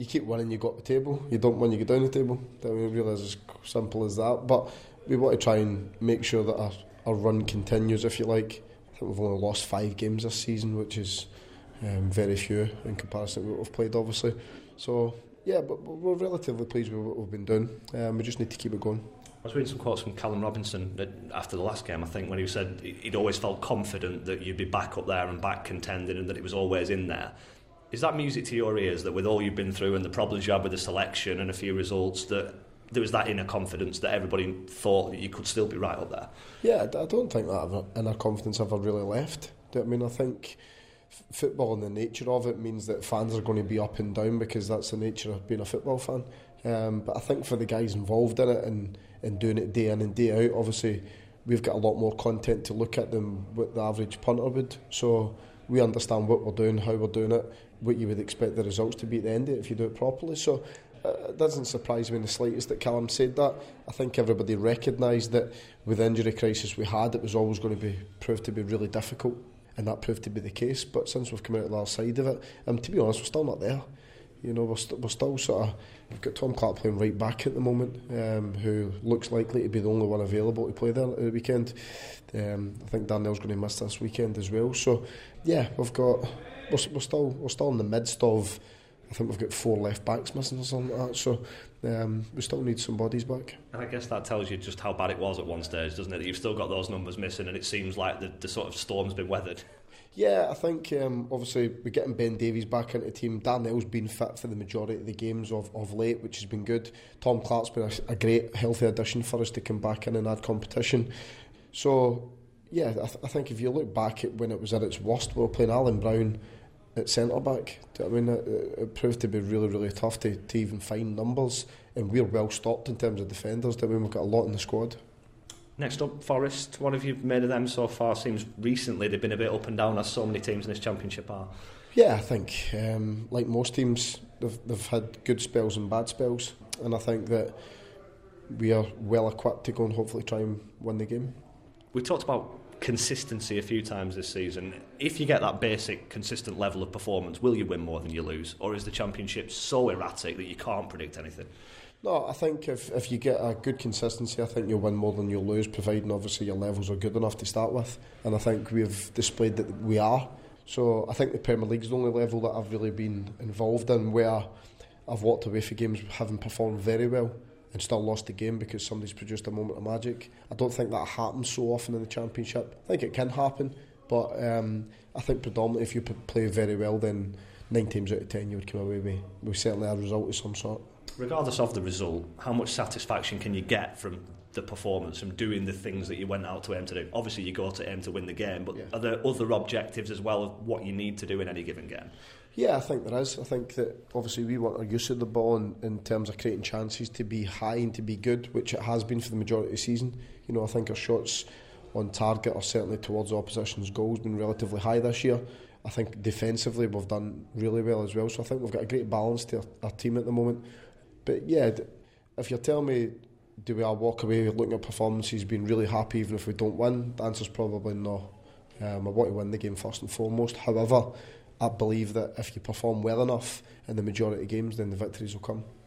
you keep winning, you go up the table. You don't win, you go down the table. I mean, it really is as simple as that. But we want to try and make sure that our run continues, if you like. I think we've only lost 5 games this season, which is very few in comparison to what we've played, obviously. So, yeah, but we're relatively pleased with what we've been doing. We just need to keep it going. I was reading some quotes from Callum Robinson after the last game, I think, when he said he'd always felt confident that you'd be back up there and back contending and that it was always in there. Is that music to your ears, that with all you've been through and the problems you had with the selection and a few results, that there was that inner confidence that everybody thought that you could still be right up there? Yeah, I don't think that inner confidence ever really left. Do you know what I mean? I think football and the nature of it means that fans are going to be up and down because that's the nature of being a football fan. But I think for the guys involved in it and doing it day in and day out, obviously we've got a lot more content to look at than what the average punter would. So we understand what we're doing, how we're doing it, what you would expect the results to be at the end of it if you do it properly. So it doesn't surprise me in the slightest that Callum said that. I think everybody recognised that with the injury crisis we had, it was always going to be proved to be really difficult, and that proved to be the case. But since we've come out of the other side of it, to be honest, we're still not there. You know, we're still sort of... We've got Tom Clark playing right back at the moment, who looks likely to be the only one available to play there at the weekend. I think Darnell's going to miss this weekend as well. So, yeah, we're still in the midst of... I think we've got 4 left backs missing or something like that. So we still need some bodies back. And I guess that tells you just how bad it was at one stage, doesn't it? That you've still got those numbers missing, and it seems like the sort of storm's been weathered. Yeah, I think obviously we're getting Ben Davies back into the team. Darnell's been fit for the majority of the games of late, which has been good. Tom Clark's been a great, healthy addition for us to come back in and add competition. So, yeah, I think if you look back at when it was at its worst, we were playing Alan Brown at centre-back. I mean, it proved to be really, really tough to even find numbers, and we're well stocked in terms of defenders. I mean, we've got a lot in the squad. Next up, Forest. What have you made of them so far? Seems recently they've been a bit up and down, as so many teams in this championship are. Yeah, I think like most teams, they've had good spells and bad spells, and I think that we are well equipped to go and hopefully try and win the game. We talked about consistency a few times this season. If you get that basic consistent level of performance, will you win more than you lose, or is the championship so erratic that you can't predict anything? No, I think if you get a good consistency, I think you'll win more than you'll lose, providing obviously your levels are good enough to start with, and I think we've displayed that we are. So I think the Premier League's the only level that I've really been involved in where I've walked away from games having performed very well and still lost the game because somebody's produced a moment of magic. I don't think that happens so often in the Championship. I think it can happen, but I think predominantly if you play very well, then 9 times out of 10 you would come away with certainly a result of some sort. Regardless of the result, how much satisfaction can you get from the performance, from doing the things that you went out to aim to do? Obviously you go to aim to win the game, but are there other objectives as well of what you need to do in any given game? Yeah, I think there is. I think that obviously we want our use of the ball in terms of creating chances to be high and to be good, which it has been for the majority of the season. You know, I think our shots on target or certainly towards the opposition's goals been relatively high this year. I think defensively we've done really well as well, so I think we've got a great balance to our team at the moment. But yeah, if you're telling me do we all walk away looking at performances being really happy even if we don't win, the answer's probably no. I want to win the game first and foremost. However, I believe that if you perform well enough in the majority of games, then the victories will come.